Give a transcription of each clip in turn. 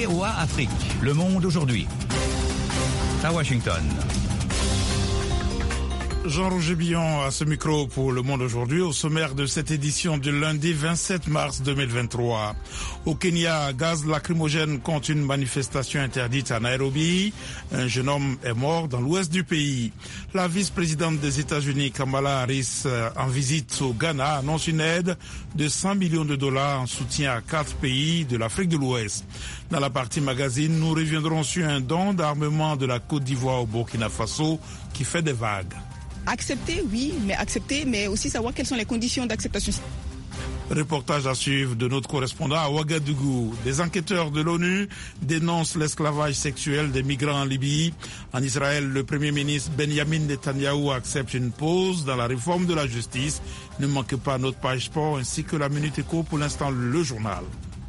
VOA Afrique. Le monde aujourd'hui. À Washington. Jean-Roger Billon à ce micro pour Le Monde aujourd'hui, au sommaire de cette édition du lundi 27 mars 2023. Au Kenya, gaz lacrymogène contre une manifestation interdite à Nairobi. Un jeune homme est mort dans l'ouest du pays. La vice-présidente des États-Unis, Kamala Harris, en visite au Ghana, annonce une aide de 100 millions de dollars en soutien à 4 pays de l'Afrique de l'Ouest. Dans la partie magazine, nous reviendrons sur un don d'armement de la Côte d'Ivoire au Burkina Faso qui fait des vagues. Accepter, oui, mais aussi savoir quelles sont les conditions d'acceptation. Reportage à suivre de notre correspondant à Ouagadougou. Des enquêteurs de l'ONU dénoncent l'esclavage sexuel des migrants en Libye. En Israël, le Premier ministre Benjamin Netanyahou accepte une pause dans la réforme de la justice. Ne manquez pas notre page sport ainsi que la Minute Éco, pour l'instant le journal.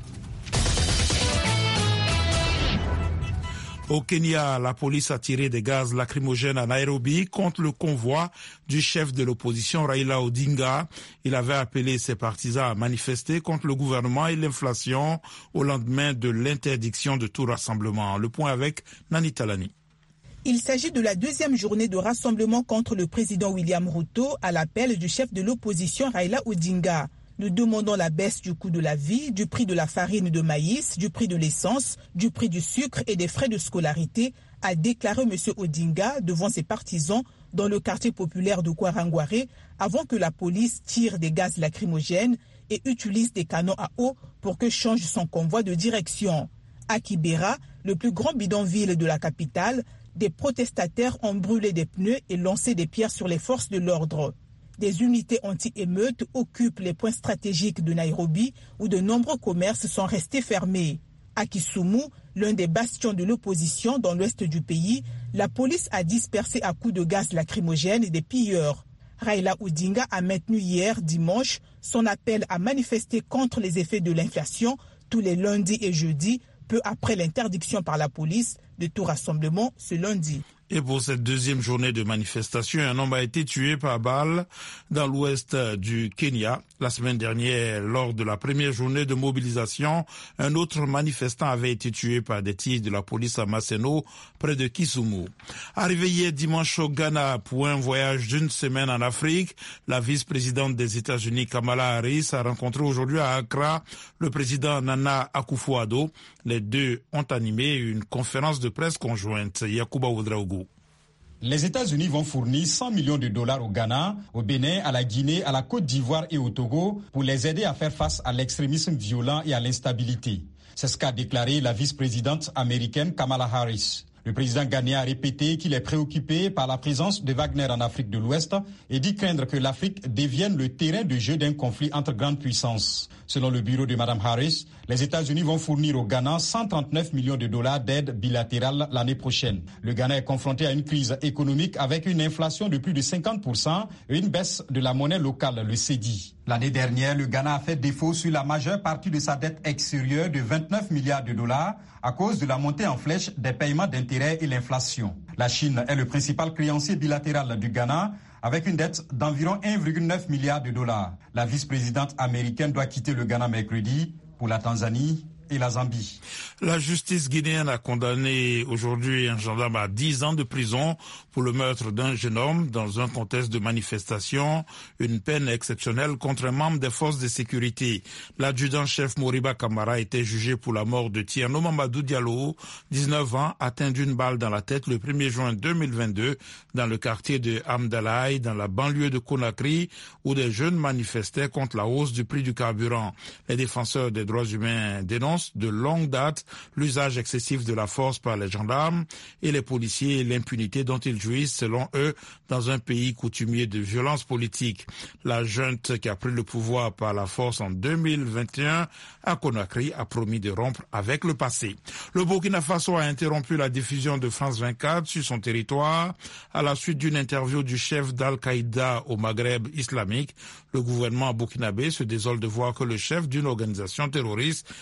Au Kenya, la police a tiré des gaz lacrymogènes à Nairobi contre le convoi du chef de l'opposition Raila Odinga. Il avait appelé ses partisans à manifester contre le gouvernement et l'inflation au lendemain de l'interdiction de tout rassemblement. Le point avec Nani Talani. Il s'agit de la deuxième journée de rassemblement contre le président William Ruto à l'appel du chef de l'opposition Raila Odinga. Nous demandons la baisse du coût de la vie, du prix de la farine de maïs, du prix de l'essence, du prix du sucre et des frais de scolarité, a déclaré M. Odinga devant ses partisans dans le quartier populaire de Kwarangware, avant que la police tire des gaz lacrymogènes et utilise des canons à eau pour que change son convoi de direction. À Kibera, le plus grand bidonville de la capitale, des protestataires ont brûlé des pneus et lancé des pierres sur les forces de l'ordre. Des unités anti-émeutes occupent les points stratégiques de Nairobi où de nombreux commerces sont restés fermés. À Kisumu, l'un des bastions de l'opposition dans l'ouest du pays, la police a dispersé à coups de gaz lacrymogène des pilleurs. Raila Odinga a maintenu hier, dimanche, son appel à manifester contre les effets de l'inflation tous les lundis et jeudis, peu après l'interdiction par la police de tout rassemblement ce lundi. Et pour cette deuxième journée de manifestation, un homme a été tué par balle dans l'ouest du Kenya. La semaine dernière, lors de la première journée de mobilisation, un autre manifestant avait été tué par des tirs de la police à Maseno, près de Kisumu. Arrivé hier dimanche au Ghana pour un voyage d'une semaine en Afrique, la vice-présidente des États-Unis, Kamala Harris, a rencontré aujourd'hui à Accra le président Nana Akufo-Addo. Les deux ont animé une conférence de presse conjointe. Yacouba Ouedraogo. Les États-Unis vont fournir 100 millions de dollars au Ghana, au Bénin, à la Guinée, à la Côte d'Ivoire et au Togo pour les aider à faire face à l'extrémisme violent et à l'instabilité. C'est ce qu'a déclaré la vice-présidente américaine Kamala Harris. Le président ghanéen a répété qu'il est préoccupé par la présence de Wagner en Afrique de l'Ouest et dit craindre que l'Afrique devienne le terrain de jeu d'un conflit entre grandes puissances. Selon le bureau de Mme Harris, les États-Unis vont fournir au Ghana 139 millions de dollars d'aide bilatérale l'année prochaine. Le Ghana est confronté à une crise économique avec une inflation de plus de 50% et une baisse de la monnaie locale, le cedi. L'année dernière, le Ghana a fait défaut sur la majeure partie de sa dette extérieure de 29 milliards de dollars à cause de la montée en flèche des paiements d'intérêts et l'inflation. La Chine est le principal créancier bilatéral du Ghana avec une dette d'environ 1,9 milliard de dollars. La vice-présidente américaine doit quitter le Ghana mercredi pour la Tanzanie et la Zambie. La justice guinéenne a condamné aujourd'hui un gendarme à 10 ans de prison pour le meurtre d'un jeune homme dans un contexte de manifestation, une peine exceptionnelle contre un membre des forces de sécurité. L'adjudant-chef Moriba Kamara était jugé pour la mort de Tierno Mamadou Diallo, 19 ans, atteint d'une balle dans la tête le 1er juin 2022 dans le quartier de Amdalaï, dans la banlieue de Conakry, où des jeunes manifestaient contre la hausse du prix du carburant. Les défenseurs des droits humains dénoncent de longue date l'usage excessif de la force par les gendarmes et les policiers et l'impunité dont ils jouissent, selon eux, dans un pays coutumier de violence politique. La junte qui a pris le pouvoir par la force en 2021 à Conakry a promis de rompre avec le passé. Le Burkina Faso a interrompu la diffusion de France 24 sur son territoire à la suite d'une interview du chef d'Al-Qaïda au Maghreb islamique. Le gouvernement burkinabé se désole de voir que le chef d'une organisation terroriste puisse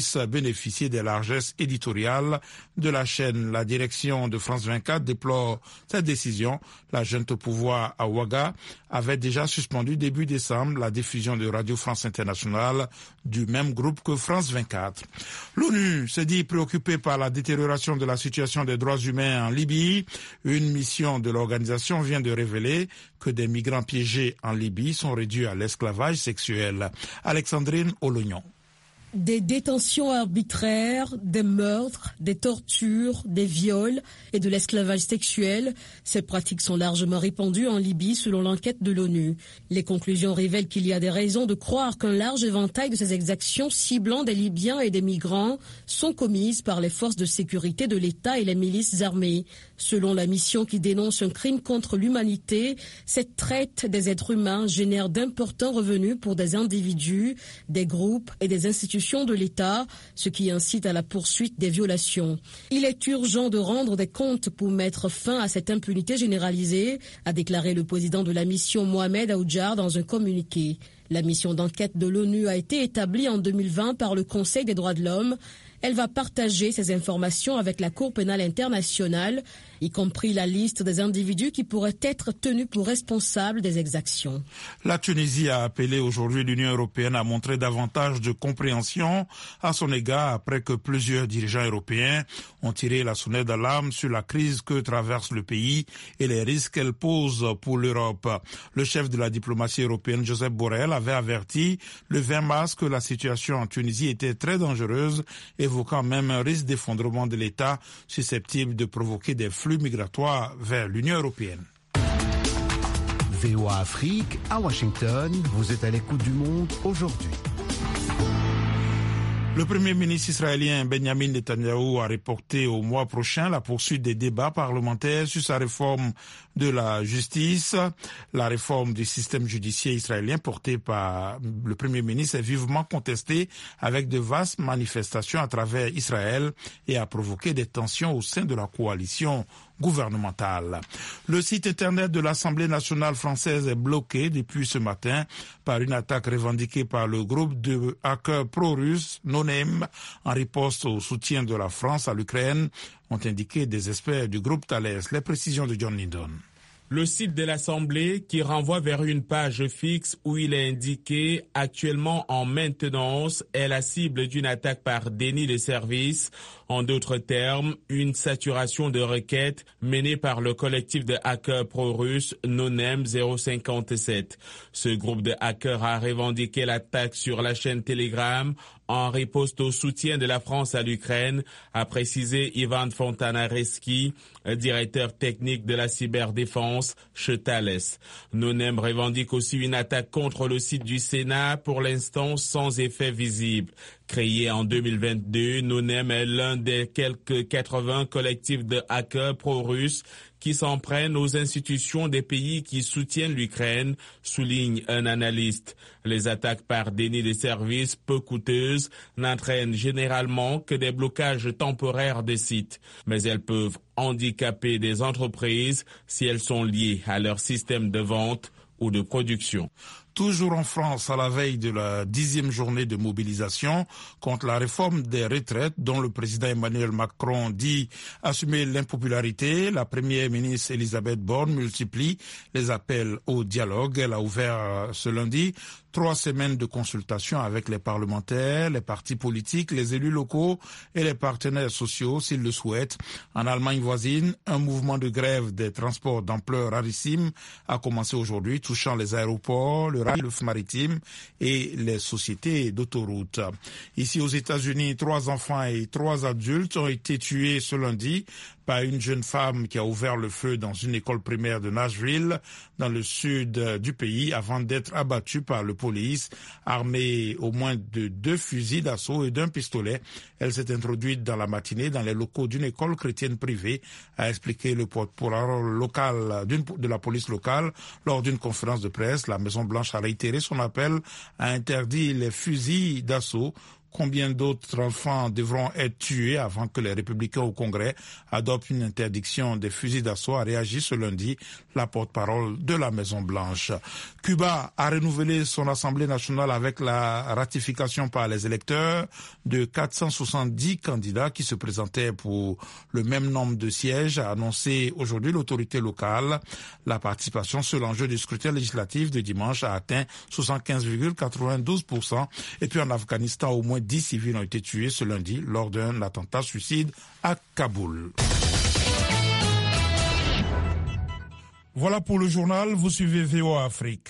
puisse bénéficier des largesses éditoriales de la chaîne. La direction de France 24 déplore cette décision. La junte au pouvoir à Ouaga avait déjà suspendu début décembre la diffusion de Radio France Internationale du même groupe que France 24. L'ONU se dit préoccupée par la détérioration de la situation des droits humains en Libye. Une mission de l'organisation vient de révéler que des migrants piégés en Libye sont réduits à l'esclavage sexuel. Alexandrine Olognon. Des détentions arbitraires, des meurtres, des tortures, des viols et de l'esclavage sexuel. Ces pratiques sont largement répandues en Libye selon l'enquête de l'ONU. Les conclusions révèlent qu'il y a des raisons de croire qu'un large éventail de ces exactions ciblant des Libyens et des migrants sont commises par les forces de sécurité de l'État et les milices armées. Selon la mission qui dénonce un crime contre l'humanité, cette traite des êtres humains génère d'importants revenus pour des individus, des groupes et des institutions de l'État, ce qui incite à la poursuite des violations. Il est urgent de rendre des comptes pour mettre fin à cette impunité généralisée, a déclaré le président de la mission Mohamed Aoudjar dans un communiqué. La mission d'enquête de l'ONU a été établie en 2020 par le Conseil des droits de l'homme. Elle va partager ces informations avec la Cour pénale internationale, y compris la liste des individus qui pourraient être tenus pour responsables des exactions. La Tunisie a appelé aujourd'hui l'Union européenne à montrer davantage de compréhension à son égard après que plusieurs dirigeants européens ont tiré la sonnette d'alarme sur la crise que traverse le pays et les risques qu'elle pose pour l'Europe. Le chef de la diplomatie européenne, Josep Borrell, avait averti le 20 mars que la situation en Tunisie était très dangereuse, évoquant même un risque d'effondrement de l'État susceptible de provoquer des flux migratoires vers l'Union européenne. VOA Afrique, à Washington, vous êtes à l'écoute du monde aujourd'hui. Le Premier ministre israélien Benjamin Netanyahou a reporté au mois prochain la poursuite des débats parlementaires sur sa réforme de la justice. La réforme du système judiciaire israélien portée par le Premier ministre est vivement contestée avec de vastes manifestations à travers Israël et a provoqué des tensions au sein de la coalition gouvernementale. Le site internet de l'Assemblée nationale française est bloqué depuis ce matin par une attaque revendiquée par le groupe de hackers pro-russes NoName en riposte au soutien de la France à l'Ukraine, ont indiqué des experts du groupe Thales. Les précisions de John Lindon. Le site de l'Assemblée qui renvoie vers une page fixe où il est indiqué « Actuellement en maintenance » est la cible d'une attaque par déni de service. En d'autres termes, une saturation de requêtes menée par le collectif de hackers pro-russes NoName 057. Ce groupe de hackers a revendiqué l'attaque sur la chaîne Telegram en riposte au soutien de la France à l'Ukraine, a précisé Ivan Fontanareski, directeur technique de la cyberdéfense chez Thales. NoName revendique aussi une attaque contre le site du Sénat, pour l'instant sans effet visible. Créé en 2022, NoName est l'un des quelques 80 collectifs de hackers pro-russes qui s'en prennent aux institutions des pays qui soutiennent l'Ukraine, souligne un analyste. Les attaques par déni de services peu coûteuses n'entraînent généralement que des blocages temporaires des sites, mais elles peuvent handicaper des entreprises si elles sont liées à leur système de vente ou de production. Toujours en France, à la veille de la 10e journée de mobilisation contre la réforme des retraites dont le président Emmanuel Macron dit assumer l'impopularité, la première ministre Elisabeth Borne multiplie les appels au dialogue. Elle a ouvert ce lundi 3 semaines de consultation avec les parlementaires, les partis politiques, les élus locaux et les partenaires sociaux s'ils le souhaitent. En Allemagne voisine, un mouvement de grève des transports d'ampleur rarissime a commencé aujourd'hui, touchant les aéroports, le rail maritime et les sociétés d'autoroutes. Ici aux États-Unis, 3 enfants et 3 adultes ont été tués ce lundi par une jeune femme qui a ouvert le feu dans une école primaire de Nashville, dans le sud du pays, avant d'être abattue par la police, armée au moins de 2 fusils d'assaut et d'1 pistolet. Elle s'est introduite dans la matinée dans les locaux d'une école chrétienne privée, a expliqué le porte-parole local de la police locale lors d'une conférence de presse. La Maison-Blanche a réitéré son appel à interdire les fusils d'assaut combien d'autres enfants devront être tués avant que les républicains au Congrès adoptent une interdiction des fusils d'assaut, a réagi ce lundi la porte-parole de la Maison-Blanche. Cuba a renouvelé son Assemblée nationale avec la ratification par les électeurs de 470 candidats qui se présentaient pour le même nombre de sièges, a annoncé aujourd'hui l'autorité locale. La participation sur l'enjeu du scrutin législatif de dimanche a atteint 75,92%. Et puis en Afghanistan, au moins 10 civils ont été tués ce lundi lors d'un attentat suicide à Kaboul. Voilà pour le journal, vous suivez VOA Afrique.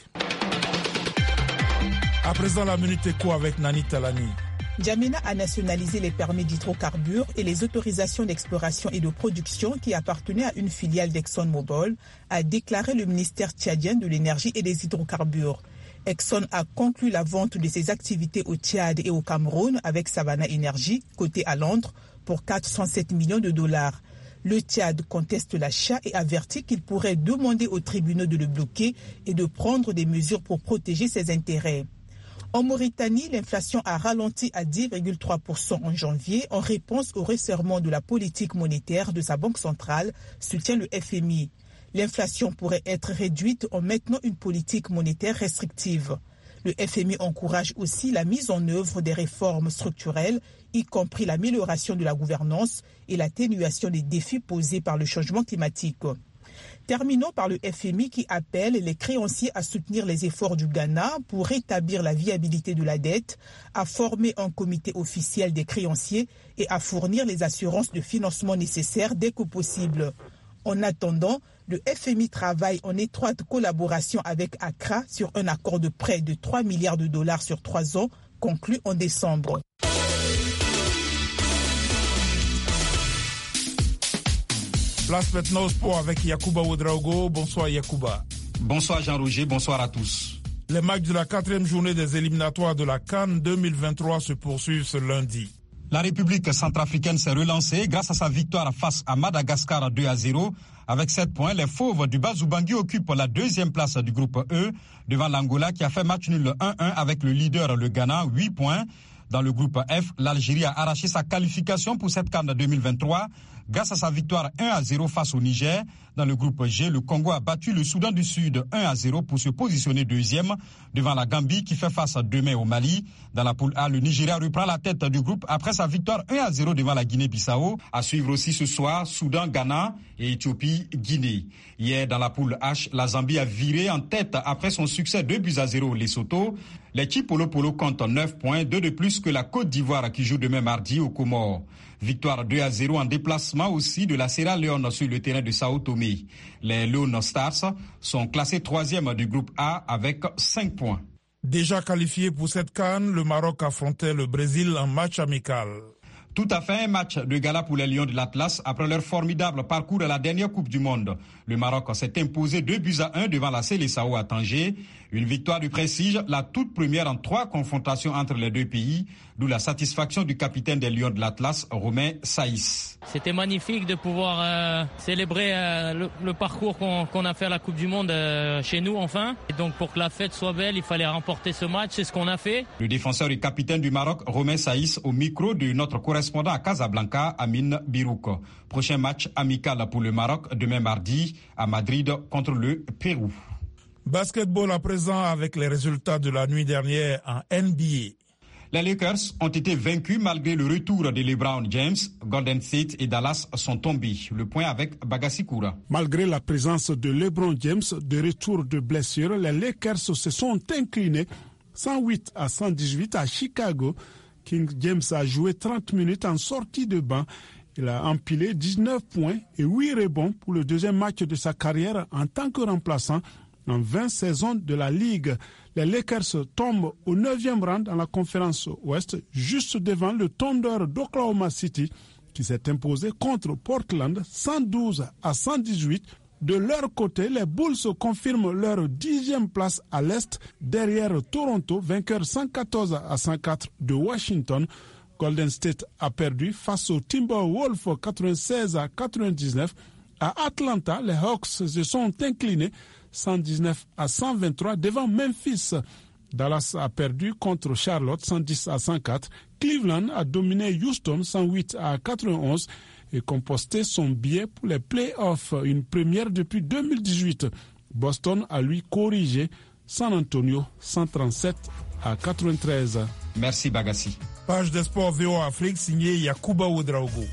À présent, la Minute Éco avec Nani Talani. N'Djamena a nationalisé les permis d'hydrocarbures et les autorisations d'exploration et de production qui appartenaient à une filiale d'ExxonMobil, a déclaré le ministère tchadien de l'énergie et des hydrocarbures. Exxon a conclu la vente de ses activités au Tchad et au Cameroun avec Savannah Energy, cotée à Londres, pour 407 millions de dollars. Le Tchad conteste l'achat et avertit qu'il pourrait demander aux tribunaux de le bloquer et de prendre des mesures pour protéger ses intérêts. En Mauritanie, l'inflation a ralenti à 10,3% en janvier en réponse au resserrement de la politique monétaire de sa banque centrale, soutient le FMI. L'inflation pourrait être réduite en maintenant une politique monétaire restrictive. Le FMI encourage aussi la mise en œuvre des réformes structurelles, y compris l'amélioration de la gouvernance et l'atténuation des défis posés par le changement climatique. Terminons par le FMI qui appelle les créanciers à soutenir les efforts du Ghana pour rétablir la viabilité de la dette, à former un comité officiel des créanciers et à fournir les assurances de financement nécessaires dès que possible. En attendant, le FMI travaille en étroite collaboration avec Accra sur un accord de prêt de 3 milliards de dollars sur 3 ans, conclu en décembre. Place maintenant au sport avec Yacouba Ouedraogo. Bonsoir Yacouba. Bonsoir Jean-Roger, bonsoir à tous. Les matchs de la 4e journée des éliminatoires de la CAN 2023 se poursuivent ce lundi. La République centrafricaine s'est relancée grâce à sa victoire face à Madagascar 2-0. Avec 7 points, les Fauves du Bas-Ubangui occupent la 2e place du groupe E devant l'Angola qui a fait match nul 1-1 avec le leader le Ghana, 8 points. Dans le groupe F, l'Algérie a arraché sa qualification pour cette CAN 2023 grâce à sa victoire 1-0 face au Niger. Dans le groupe G, le Congo a battu le Soudan du Sud 1-0 pour se positionner 2e devant la Gambie qui fait face demain au Mali. Dans la poule A, le Nigeria reprend la tête du groupe après sa victoire 1-0 devant la Guinée-Bissau. À suivre aussi ce soir, Soudan, Ghana et Éthiopie, Guinée. Hier, dans la poule H, la Zambie a viré en tête après son succès 2-0 au Lesotho. Les Chipolo Polo comptent 9 points, 2 de plus que la Côte d'Ivoire qui joue demain mardi aux Comores. Victoire 2-0 en déplacement aussi de la Sierra Leone sur le terrain de Sao Tomé. Les Lone Stars sont classés 3e du groupe A avec 5 points. Déjà qualifié pour cette CAN, le Maroc affrontait le Brésil en match amical. Tout à fait un match de gala pour les Lions de l'Atlas après leur formidable parcours à la dernière Coupe du Monde. Le Maroc s'est imposé 2-1 devant la Seleção à Tanger. Une victoire de prestige, la toute première en 3 confrontations entre les deux pays, d'où la satisfaction du capitaine des Lions de l'Atlas, Romain Saïs. C'était magnifique de pouvoir célébrer le parcours qu'on a fait à la Coupe du Monde chez nous enfin. Et donc pour que la fête soit belle, il fallait remporter ce match, c'est ce qu'on a fait. Le défenseur et capitaine du Maroc, Romain Saïs, au micro de notre correspondant à Casablanca, Amine Birouk. Prochain match amical pour le Maroc demain mardi à Madrid contre le Pérou. Basketball à présent avec les résultats de la nuit dernière en NBA. Les Lakers ont été vaincus malgré le retour de LeBron James. Golden State et Dallas sont tombés. Le point avec Bagassi Koura. Malgré la présence de LeBron James de retour de blessure, les Lakers se sont inclinés 108-118 à Chicago. King James a joué 30 minutes en sortie de banc. Il a empilé 19 points et 8 rebonds pour le deuxième match de sa carrière en tant que remplaçant en 20 saisons de la Ligue. Les Lakers tombent au 9e rang dans la conférence Ouest, juste devant le Thunder d'Oklahoma City, qui s'est imposé contre Portland 112-118. De leur côté, les Bulls confirment leur 10e place à l'Est, derrière Toronto, vainqueur 114-104 de Washington. Golden State a perdu face aux Timberwolves 96-99. À Atlanta, les Hawks se sont inclinés 119-123 devant Memphis. Dallas a perdu contre Charlotte 110-104. Cleveland a dominé Houston 108-91 et composté son billet pour les playoffs, une première depuis 2018. Boston a lui corrigé San Antonio 137-93. Merci Bagassi. Page des sports VOA Afrique signée Yacouba Ouedraogo.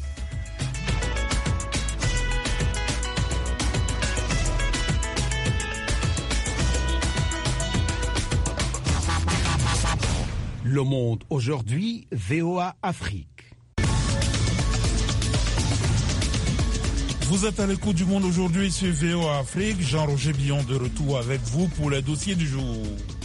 Le Monde aujourd'hui, VOA Afrique. Vous êtes à l'écoute du Monde aujourd'hui sur VOA Afrique. Jean-Roger Billon de retour avec vous pour les dossiers du jour.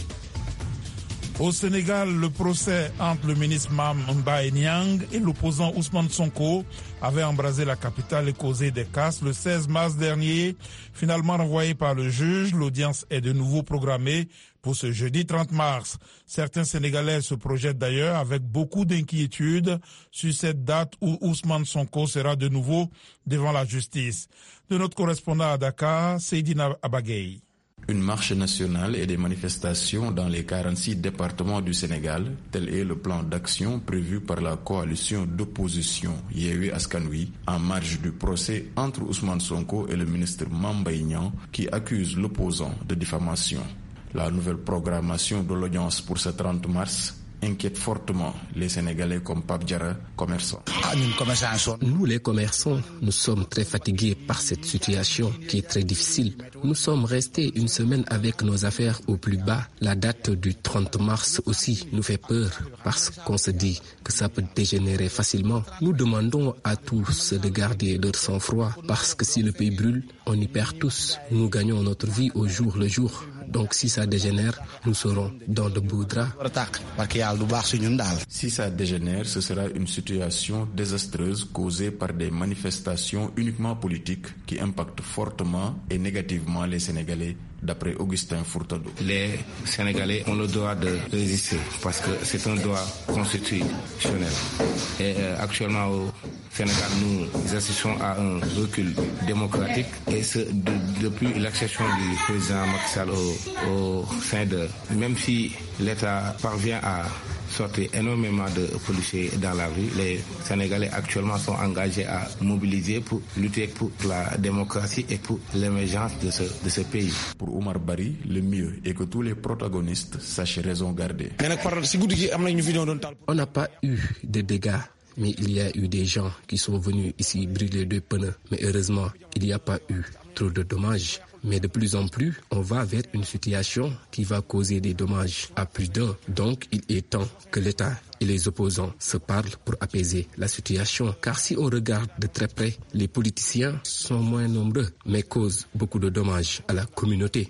Au Sénégal, le procès entre le ministre Mame Mbaye Niang et l'opposant Ousmane Sonko avait embrasé la capitale et causé des casses le 16 mars dernier. Finalement renvoyé par le juge, l'audience est de nouveau programmée pour ce jeudi 30 mars. Certains Sénégalais se projettent d'ailleurs avec beaucoup d'inquiétude sur cette date où Ousmane Sonko sera de nouveau devant la justice. De notre correspondant à Dakar, Seydina Abagay. Une marche nationale et des manifestations dans les 46 départements du Sénégal, tel est le plan d'action prévu par la coalition d'opposition Yewwi Askan Wi en marge du procès entre Ousmane Sonko et le ministre Mame Mbaye Niang qui accuse l'opposant de diffamation. La nouvelle programmation de l'audience pour ce 30 mars inquiète fortement les Sénégalais comme Pape Diarra, commerçants. Nous les commerçants, nous sommes très fatigués par cette situation qui est très difficile. Nous sommes restés une semaine avec nos affaires au plus bas. La date du 30 mars aussi nous fait peur parce qu'on se dit que ça peut dégénérer facilement. Nous demandons à tous de garder leur sang-froid parce que si le pays brûle, on y perd tous. Nous gagnons notre vie au jour le jour. Donc si ça dégénère, nous serons dans de beaux draps. Si ça dégénère, ce sera une situation désastreuse causée par des manifestations uniquement politiques qui impactent fortement et négativement les Sénégalais, d'après Augustin Furtado. Les Sénégalais ont le droit de résister parce que c'est un droit constitutionnel. Et actuellement au Sénégal, nous assistons à un recul démocratique et ce depuis l'accession du président Macky Sall au sein de... Même si l'État parvient à sortir énormément de policiers dans la rue, les Sénégalais actuellement sont engagés à mobiliser pour lutter pour la démocratie et pour l'émergence de ce pays. Pour Omar Bari, le mieux est que tous les protagonistes sachent raison garder. On n'a pas eu de dégâts, mais il y a eu des gens qui sont venus ici brûler 2 pneus. Mais heureusement, il n'y a pas eu trop de dommages. Mais de plus en plus, on va vers une situation qui va causer des dommages à plus d'un. Donc, il est temps que l'État et les opposants se parlent pour apaiser la situation. Car si on regarde de très près, les politiciens sont moins nombreux, mais causent beaucoup de dommages à la communauté.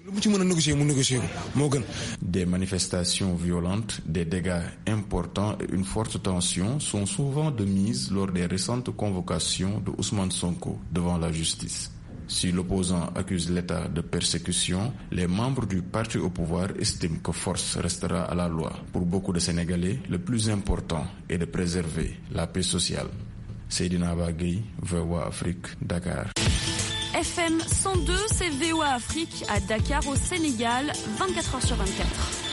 Des manifestations violentes, des dégâts importants et une forte tension sont souvent de mise lors des récentes convocations de Ousmane Sonko devant la justice. Si l'opposant accuse l'État de persécution, les membres du parti au pouvoir estiment que force restera à la loi. Pour beaucoup de Sénégalais, le plus important est de préserver la paix sociale. Seydina Abagay, VOA Afrique, Dakar. FM 102, c'est VOA Afrique à Dakar au Sénégal, 24h sur 24.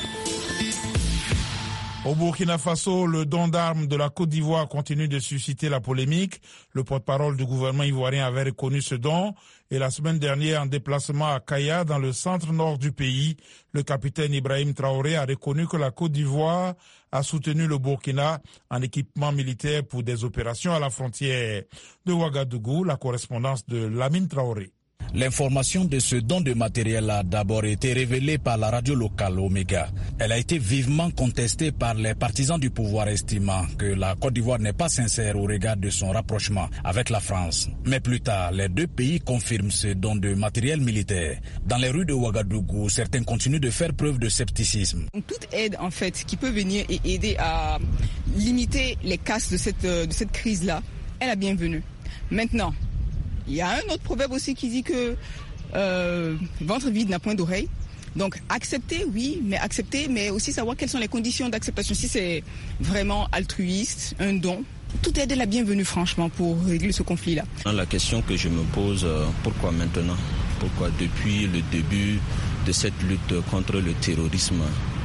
Au Burkina Faso, le don d'armes de la Côte d'Ivoire continue de susciter la polémique. Le porte-parole du gouvernement ivoirien avait reconnu ce don et la semaine dernière, en déplacement à Kaya, dans le centre-nord du pays, le capitaine Ibrahim Traoré a reconnu que la Côte d'Ivoire a soutenu le Burkina en équipement militaire pour des opérations à la frontière. De Ouagadougou, la correspondance de Lamine Traoré. L'information de ce don de matériel a d'abord été révélée par la radio locale Omega. Elle a été vivement contestée par les partisans du pouvoir, estimant que la Côte d'Ivoire n'est pas sincère au regard de son rapprochement avec la France. Mais plus tard, les 2 pays confirment ce don de matériel militaire. Dans les rues de Ouagadougou, certains continuent de faire preuve de scepticisme. Toute aide en fait qui peut venir et aider à limiter les casses de cette crise-là, elle est bienvenue. Maintenant, il y a un autre proverbe aussi qui dit que ventre vide n'a point d'oreille. Donc accepter, oui, mais aussi savoir quelles sont les conditions d'acceptation. Si c'est vraiment altruiste, un don, toute aide est la bienvenue franchement pour régler ce conflit-là. La question que je me pose, pourquoi maintenant? Pourquoi depuis le début de cette lutte contre le terrorisme,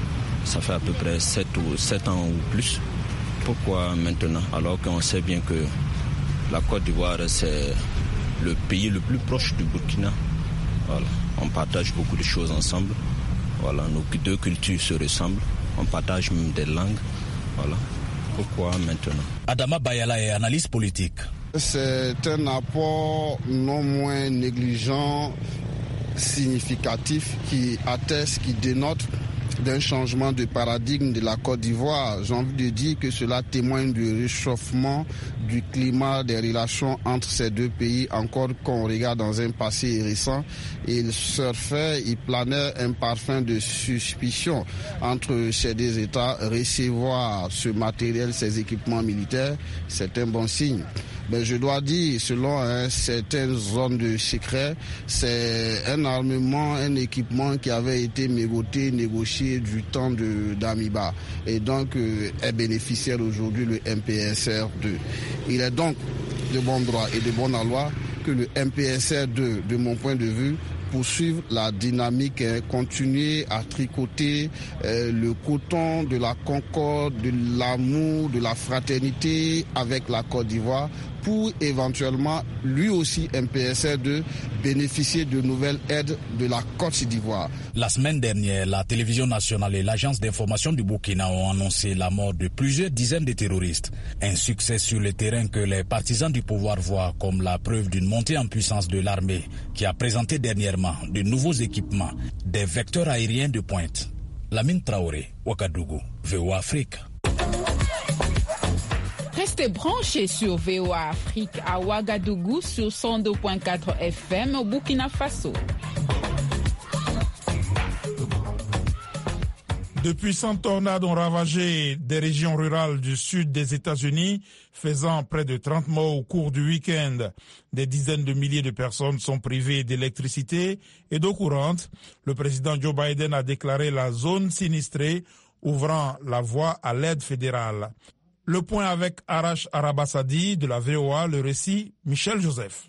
Ça fait à peu près 7 ans ou plus. Pourquoi maintenant? Alors qu'on sait bien que la Côte d'Ivoire, c'est le pays le plus proche du Burkina. Voilà. On partage beaucoup de choses ensemble. Voilà. Nos deux cultures se ressemblent. On partage même des langues. Voilà. Pourquoi maintenant? Adama Bayala est analyste politique. C'est un apport non moins négligent, significatif, qui atteste, qui dénote d'un changement de paradigme de la Côte d'Ivoire. J'ai envie de dire que cela témoigne du réchauffement du climat des relations entre ces deux pays, encore qu'on regarde dans un passé récent. Il surfait, il planait un parfum de suspicion entre ces deux États. Recevoir ce matériel, ces équipements militaires, c'est un bon signe. Mais je dois dire, selon certaines zones de secret, c'est un armement, un équipement qui avait été négocié du temps d'Amiba et donc est bénéficiaire aujourd'hui le MPSR2. Il est donc de bon droit et de bonne loi que le MPSR2, de mon point de vue, poursuivre la dynamique, continuer à tricoter le coton de la concorde, de l'amour, de la fraternité avec la Côte d'Ivoire pour éventuellement, lui aussi, MPSR2, bénéficier de nouvelles aides de la Côte d'Ivoire. La semaine dernière, la télévision nationale et l'agence d'information du Burkina ont annoncé la mort de plusieurs dizaines de terroristes. Un succès sur le terrain que les partisans du pouvoir voient comme la preuve d'une montée en puissance de l'armée qui a présenté dernièrement de nouveaux équipements, des vecteurs aériens de pointe. Lamine Traoré, Ouagadougou, VOA Afrique. Restez branchés sur VOA Afrique à Ouagadougou sur 102.4 FM au Burkina Faso. De puissantes tornades ont ravagé des régions rurales du sud des États-Unis, faisant près de 30 morts au cours du week-end. Des dizaines de milliers de personnes sont privées d'électricité et d'eau courante. Le président Joe Biden a déclaré la zone sinistrée, ouvrant la voie à l'aide fédérale. Le point avec Arash Arabassadi de la VOA, le récit Michel Joseph.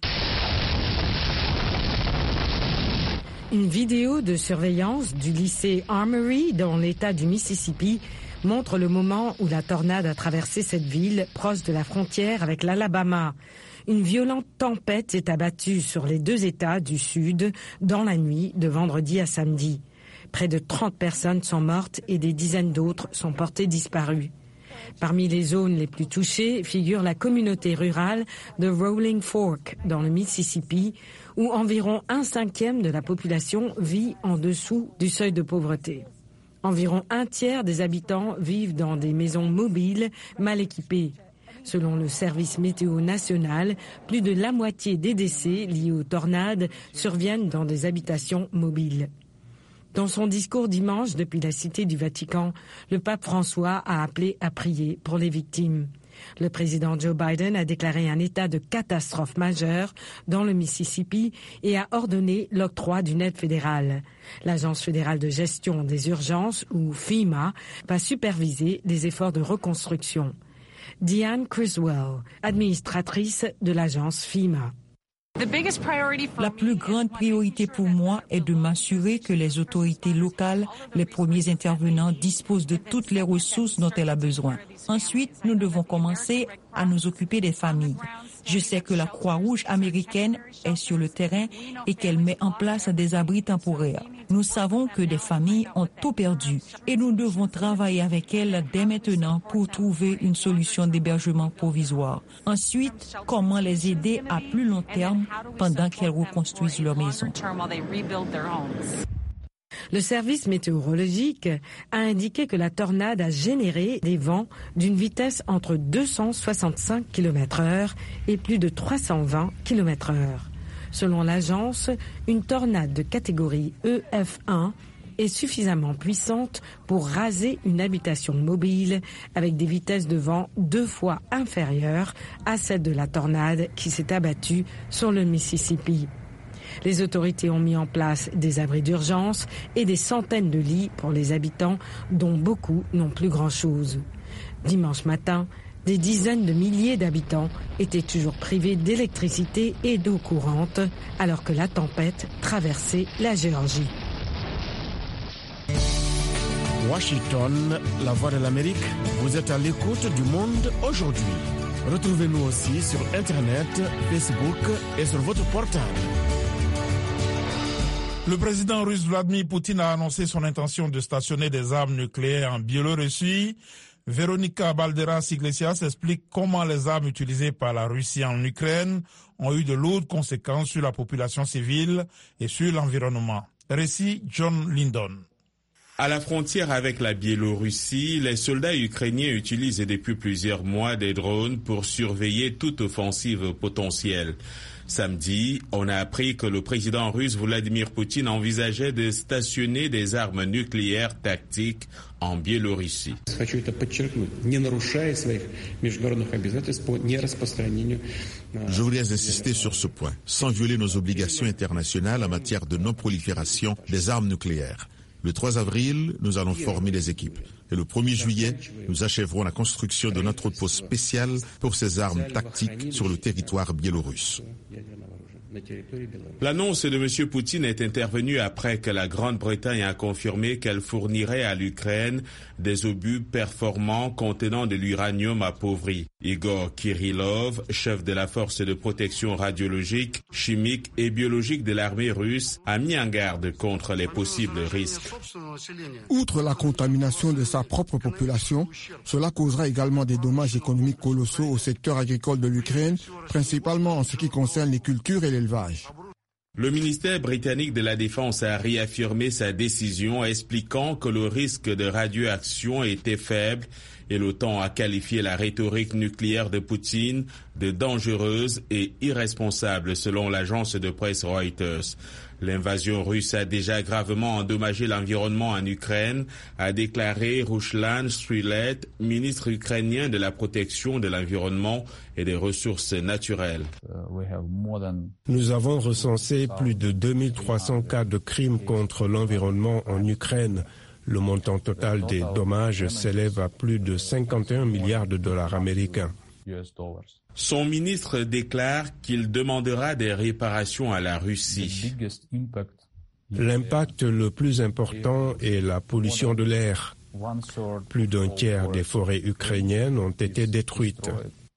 Une vidéo de surveillance du lycée Armory dans l'État du Mississippi montre le moment où la tornade a traversé cette ville proche de la frontière avec l'Alabama. Une violente tempête s'est abattue sur les deux États du Sud dans la nuit de vendredi à samedi. Près de 30 personnes sont mortes et des dizaines d'autres sont portées disparues. Parmi les zones les plus touchées figure la communauté rurale de Rolling Fork dans le Mississippi, où environ 1/5 de la population vit en dessous du seuil de pauvreté. Environ 1/3 des habitants vivent dans des maisons mobiles mal équipées. Selon le service météo national, plus de la moitié des décès liés aux tornades surviennent dans des habitations mobiles. Dans son discours dimanche depuis la Cité du Vatican, le pape François a appelé à prier pour les victimes. Le président Joe Biden a déclaré un état de catastrophe majeure dans le Mississippi et a ordonné l'octroi d'une aide fédérale. L'Agence fédérale de gestion des urgences, ou FEMA, va superviser les efforts de reconstruction. Diane Criswell, administratrice de l'agence FEMA. La plus grande priorité pour moi est de m'assurer que les autorités locales, les premiers intervenants, disposent de toutes les ressources dont elles ont besoin. Ensuite, nous devons commencer à nous occuper des familles. Je sais que la Croix-Rouge américaine est sur le terrain et qu'elle met en place des abris temporaires. Nous savons que des familles ont tout perdu et nous devons travailler avec elles dès maintenant pour trouver une solution d'hébergement provisoire. Ensuite, comment les aider à plus long terme pendant qu'elles reconstruisent leur maison. Le service météorologique a indiqué que la tornade a généré des vents d'une vitesse entre 265 km/h et plus de 320 km/h. Selon l'agence, une tornade de catégorie EF1 est suffisamment puissante pour raser une habitation mobile avec des vitesses de vent 2 fois inférieures à celles de la tornade qui s'est abattue sur le Mississippi. Les autorités ont mis en place des abris d'urgence et des centaines de lits pour les habitants, dont beaucoup n'ont plus grand-chose. Dimanche matin, des dizaines de milliers d'habitants étaient toujours privés d'électricité et d'eau courante, alors que la tempête traversait la Géorgie. Washington, la voix de l'Amérique, vous êtes à l'écoute du monde aujourd'hui. Retrouvez-nous aussi sur Internet, Facebook et sur votre portable. Le président russe Vladimir Poutine a annoncé son intention de stationner des armes nucléaires en Biélorussie. Véronica Balderas-Iglesias explique comment les armes utilisées par la Russie en Ukraine ont eu de lourdes conséquences sur la population civile et sur l'environnement. Récit John Lindon. À la frontière avec la Biélorussie, les soldats ukrainiens utilisent depuis plusieurs mois des drones pour surveiller toute offensive potentielle. Samedi, on a appris que le président russe Vladimir Poutine envisageait de stationner des armes nucléaires tactiques en Biélorussie. Je voudrais insister sur ce point, sans violer nos obligations internationales en matière de non-prolifération des armes nucléaires. Le 3 avril, nous allons former les équipes. Et le 1er juillet, nous achèverons la construction d'un entrepôt spécial pour ces armes tactiques sur le territoire biélorusse. L'annonce de M. Poutine est intervenue après que la Grande-Bretagne a confirmé qu'elle fournirait à l'Ukraine des obus performants contenant de l'uranium appauvri. Igor Kirillov, chef de la force de protection radiologique, chimique et biologique de l'armée russe, a mis en garde contre les possibles risques. Outre la contamination de sa propre population, cela causera également des dommages économiques colossaux au secteur agricole de l'Ukraine, principalement en ce qui concerne les cultures et l'élevage. Le ministère britannique de la Défense a réaffirmé sa décision, expliquant que le risque de radioaction était faible et l'OTAN a qualifié la rhétorique nucléaire de Poutine de dangereuse et irresponsable selon l'agence de presse Reuters. L'invasion russe a déjà gravement endommagé l'environnement en Ukraine, a déclaré Ruslan Strylet, ministre ukrainien de la protection de l'environnement et des ressources naturelles. Nous avons recensé plus de 2300 cas de crimes contre l'environnement en Ukraine. Le montant total des dommages s'élève à plus de 51 milliards de dollars américains. Son ministre déclare qu'il demandera des réparations à la Russie. L'impact le plus important est la pollution de l'air. Plus d'un tiers des forêts ukrainiennes ont été détruites.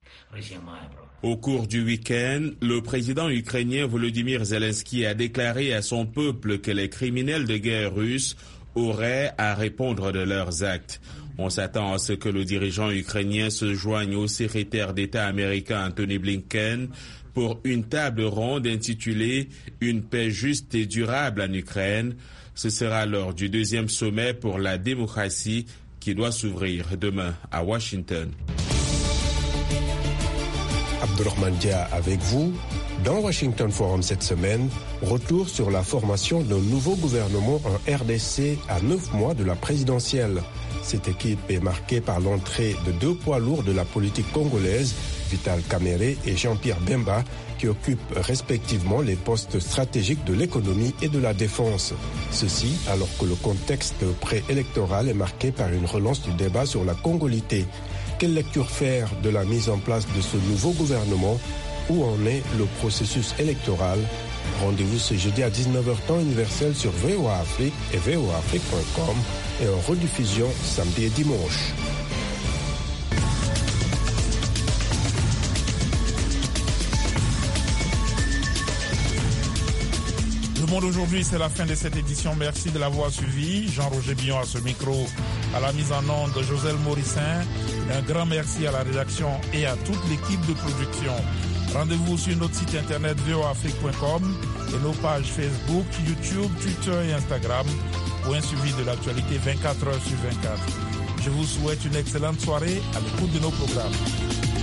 Au cours du week-end, le président ukrainien Volodymyr Zelensky a déclaré à son peuple que les criminels de guerre russes auraient à répondre de leurs actes. On s'attend à ce que le dirigeant ukrainien se joigne au secrétaire d'État américain Antony Blinken pour une table ronde intitulée « Une paix juste et durable en Ukraine ». Ce sera lors du 2e sommet pour la démocratie qui doit s'ouvrir demain à Washington. Abdourahmane Dia avec vous. Dans Washington Forum cette semaine, retour sur la formation d'un nouveau gouvernement en RDC à 9 mois de la présidentielle. Cette équipe est marquée par l'entrée de 2 poids lourds de la politique congolaise, Vital Kamerhe et Jean-Pierre Bemba, qui occupent respectivement les postes stratégiques de l'économie et de la défense. Ceci alors que le contexte préélectoral est marqué par une relance du débat sur la congolité. Quelle lecture faire de la mise en place de ce nouveau gouvernement? Où en est le processus électoral? Rendez-vous ce jeudi à 19h temps universel sur VOA Afrique et voaafrique.com et en rediffusion samedi et dimanche. Le monde aujourd'hui, c'est la fin de cette édition. Merci de l'avoir suivi. Jean-Roger Billon à ce micro, à la mise en onde de Joselle Morissin. Un grand merci à la rédaction et à toute l'équipe de production. Rendez-vous sur notre site internet voaafrique.com et nos pages Facebook, YouTube, Twitter et Instagram pour un suivi de l'actualité 24 heures sur 24. Je vous souhaite une excellente soirée à l'écoute de nos programmes.